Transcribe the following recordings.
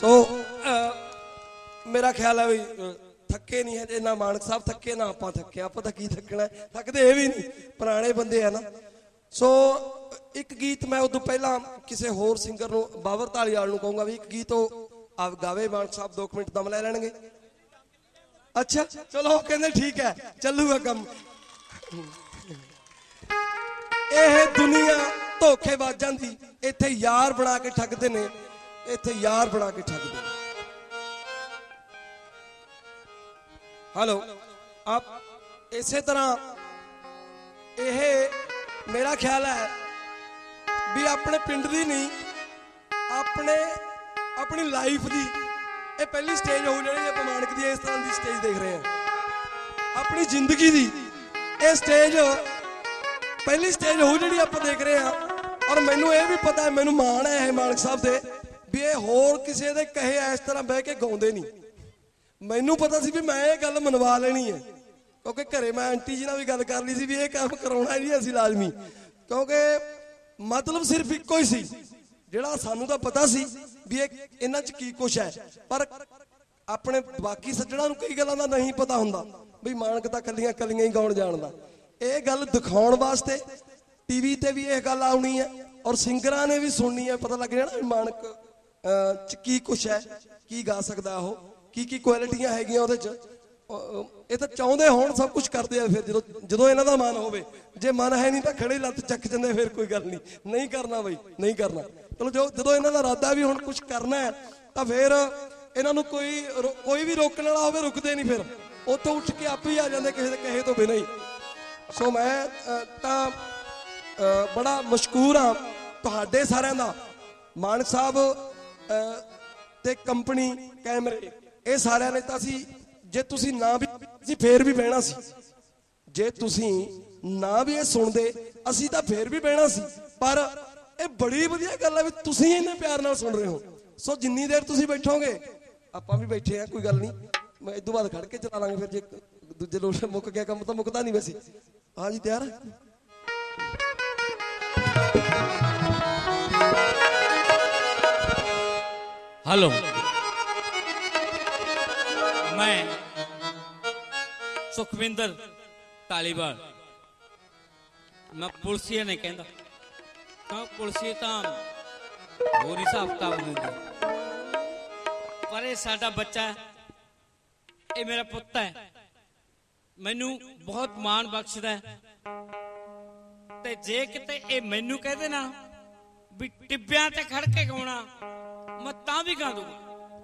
सो मेरा ख्याल है भी थके नहीं है ना मानक साहब थके ना आप थके आप तो की थकना है थकते ये भी नहीं पुराने बंदे है ना सो एक गीत मैं उदों पहला किसी होर सिंगर नूं बाबर धालीवाल नूं कहूंगा भी एक गीत आप गावे मानक साहब 2 मिनट दम ले लैणगे अच्छा चलो कहंदे ठीक है चलूगा कम ਇਹ दुनिया धोखेबाजां दी इत्थे यार बना के ठगदे ने इत्थे यार बना के ठगदे ने हेलो आप इसे तरह यह मेरा ख्याल है भी अपने पिंड दी नहीं अपने अपनी लाइफ दी ये पहली स्टेज हो जानी है मानक दी इस तरह की स्टेज देख रहे हैं अपनी जिंदगी दी ये स्टेज पहली स्टेज हो जी आप देख रहे हैं और मैनू ये भी पता है मैनू मान है मानक साहब दे भी ये होर किसी दे कहे इस तरह बह के गाउंदे नहीं मैनू पता सी भी मैं ये गल मनवा लेनी है क्योंकि घरे मैं आंटी जी नाल भी गल कर ली सी भी ये काम कराउणा नहीं असीं लाजमी क्योंकि मतलब सिर्फ इक्को ही सी जिहड़ा सानू तां पता सी भी ये इन्हां च की कुछ है पर अपने बाकी सज्जणां नूं कई गल्लां दा नहीं पता हुंदा भी मानक तां कल्लियां कल्लियां ही गाउण जाणदा ये गल दिखाउण वास्ते टीवी ते भी यह गल आउणी है और सिंगरां ने भी सुननी है पता लग जाना मानक च की कुछ है की गा सकदा ओह की क्वालिटियां हैगियां उहदे च ये तो चाहुंदे होण सब कुछ करदे आ फिर जदों इन्हां दा मन होवे जे मन है नहीं तां खड़े लत्त चक जंदे फिर कोई गल नहीं करना बई नहीं करना चलो जो जदों इन्हां दा इरादा भी हुण कुछ करना है तां फिर इन्हां नूं कोई भी रोकण वाला होवे रुकदे नहीं फिर उत्थों उठ के आपे ही आ जांदे किसे दे कहे तो बिना ही सो मैं तां बड़ा मशकूर हाँ तुहाडे सारिआं दा मानक साहब ते कंपनी कैमरे ये सारिआं ने तां असीं जे तुसीं ना भी असीं फिर भी बहना सी जे तुसीं ना भी ये सुणदे असीं तां फिर भी बहना सी पर ये बड़ी वधिया गल है भी तुसीं इन्ने प्यार नाल सुण रहे हो सो जिन्नी देर तुसीं बैठोगे आपां भी बैठे हैं कोई गल नहीं मैं इदों बाद खड़ के चला लांगे फिर जे दूजे लोग मुक गया काम तो मुकदा नहीं वैसे हाँ जी तैयार है हेलो मैं सुखविंदर धालीवाल मैं पुलिसिया नहीं कहता क्यों पुलिसिया तो होर हिसाब किताब होंगे पर ये साडा बच्चा है ये मेरा पुत्त है मैनू बहुत मान बख्शदा है ते जे किते ये मैनू कहदे ना भी टिब्बियां ते खड़ के गाउणा मैं तां भी गा दूंगा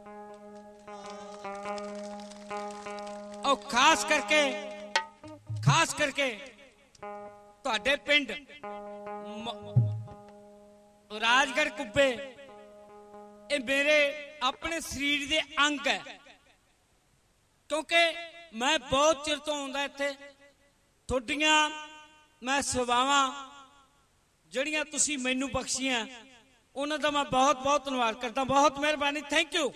और खास करके तुहाडे पिंड राजगढ़ कुब्बे ये मेरे अपने शरीर दे अंग है क्योंकि मैं बहुत चिर तो आउंदा इत्थे तुहाडियां मैं सेवावां जिहड़ियां तुसीं मैनू बख्शियां उन्हां दा मैं बहुत बहुत धन्नवाद करदा बहुत मेहरबानी थैंक यू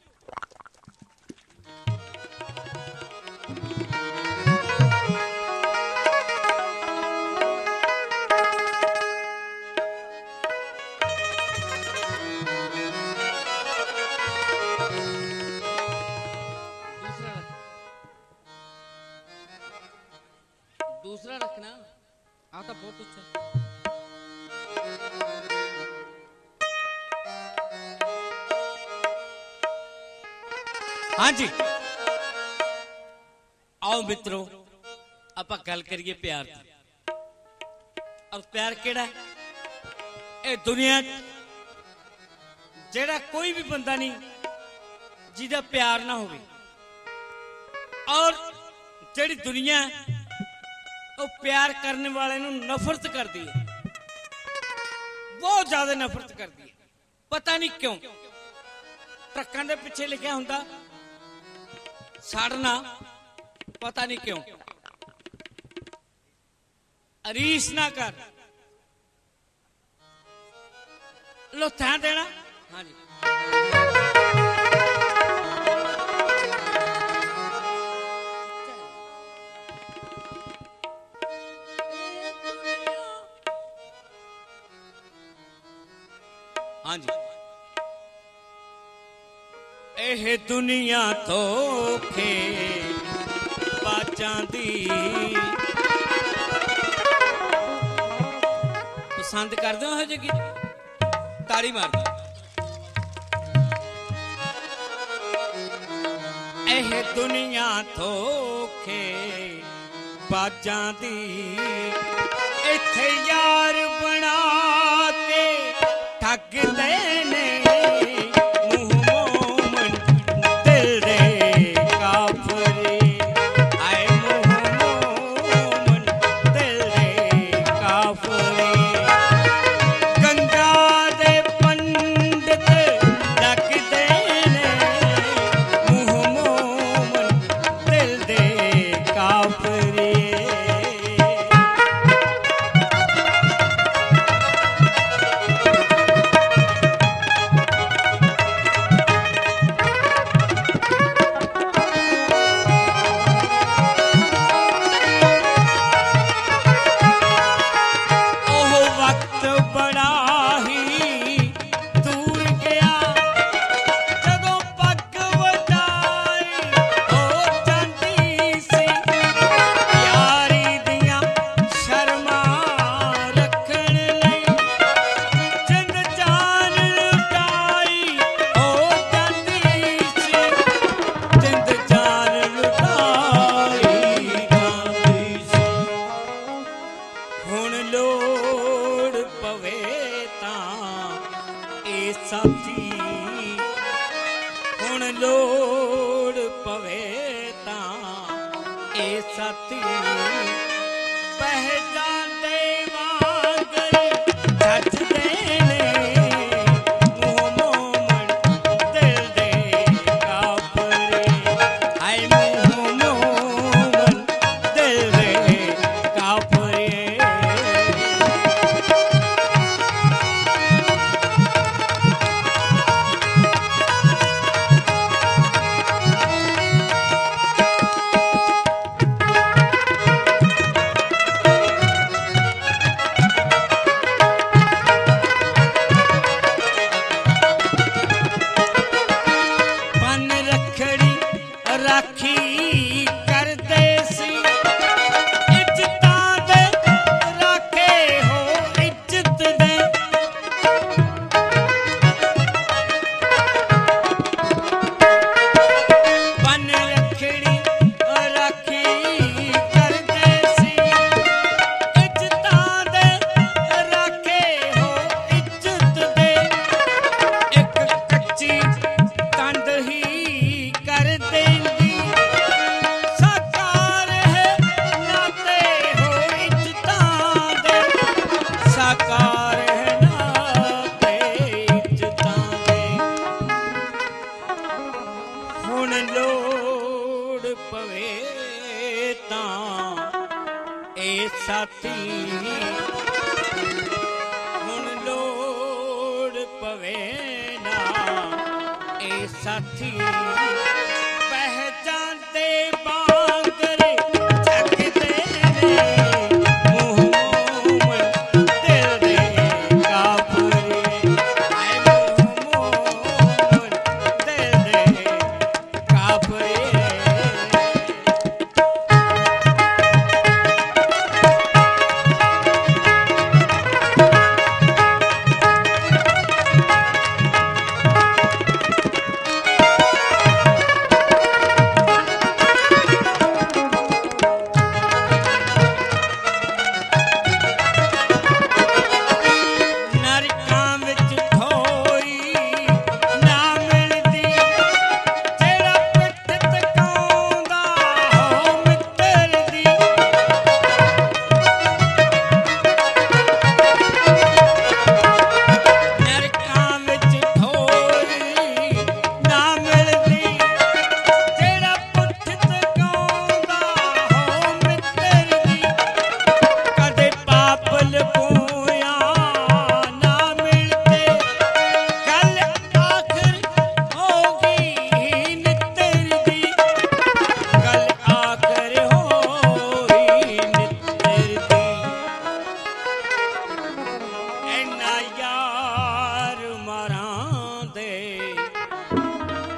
दूसरा रखना आता बहुत अच्छा हाँ जी आओ मित्रों आप गल करिए प्यार की और प्यार केड़ा ए दुनिया जेड़ा कोई भी बंदा नहीं जिदा प्यार ना होवे और जेड़ी दुनिया वो प्यार करने वाले नूं नफरत कर दी है बहुत ज्यादा नफरत कर दी है पता नहीं क्यों ट्रकों के पिछे लिखा हुंदा साड़ना पता नहीं क्यों अरीस ना कर लो ध्यान देना हाँ जी हाँ जी ਇਹ ਦੁਨੀਆ ਧੋਖੇ ਬਾਜਾਂ ਦੀ ਪਸੰਦ ਕਰਦੇ ਹੋ ਜੀ ਤਾੜੀ ਮਾਰਦਾ ਇਹ ਦੁਨੀਆ ਧੋਖੇ ਬਾਜਾਂ ਦੀ ਇੱਥੇ ਯਾਰ ਬਣਾ ਕੇ ਠੱਗਦੇ ਨੇ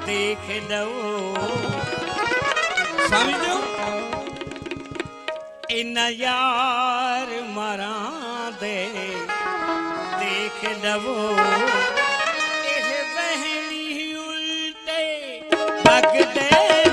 देख लो समझो इन यार मारा दे देख लो एह बहनी उल्टे लगदे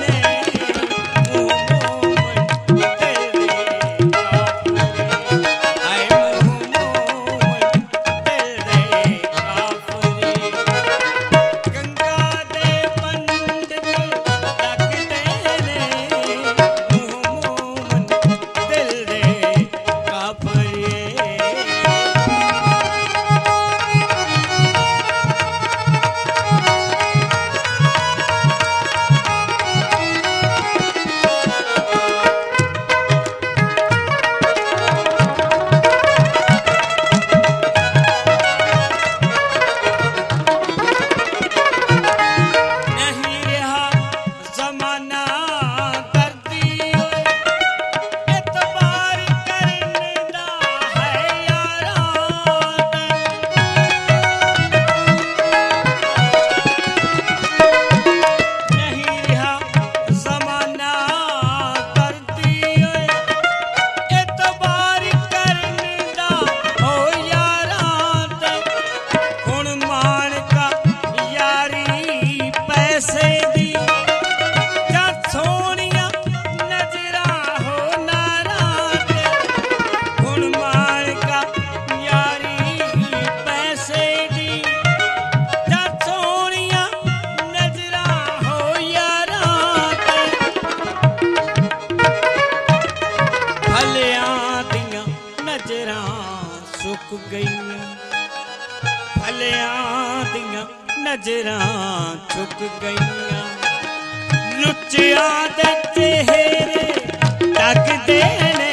नजरां चुक गईयां लुच्चियां दे चेहरे लगदे ने